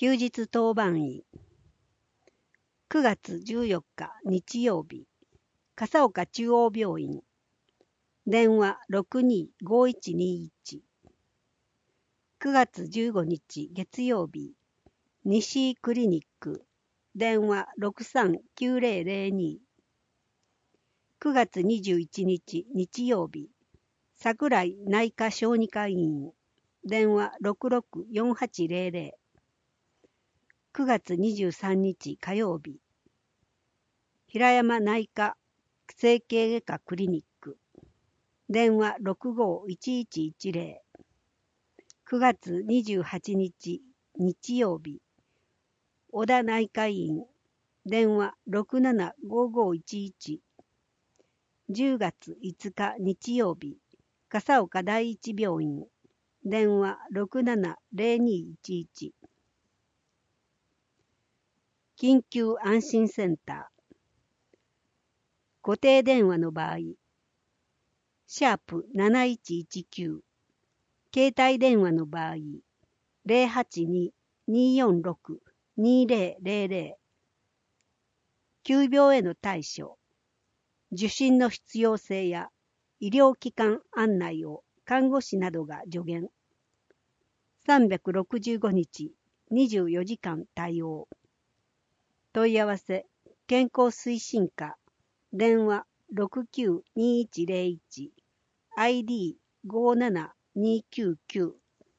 休日当番医。9月14日日曜日、笠岡中央病院。電話 625121。9月15日月曜日、西井クリニック。電話 639002。9月21日日曜日、桜井内科小児科医院。電話 664800。9月23日火曜日、平山内科整形外科クリニック。電話 651110。9月28日日曜日、小田内科医院。電話 675511。10月5日日曜日、笠岡第一病院。電話 670211。緊急安心センター。固定電話の場合、#7119。携帯電話の場合、082-246-2000。急病への対処、受診の必要性や医療機関案内を看護師などが助言。365日24時間対応。問い合わせ、健康推進課。電話 692101。ID57299。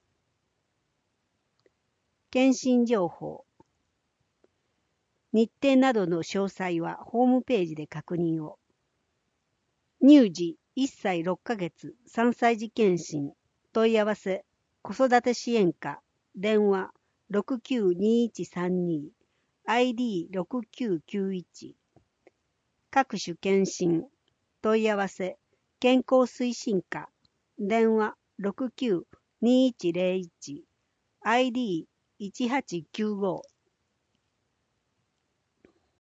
検診情報。日程などの詳細はホームページで確認を。乳児1歳6ヶ月3歳児検診。問い合わせ、子育て支援課。電話 692132。ID6991。各種検診。問い合わせ、健康推進課。電話 692101。ID1895。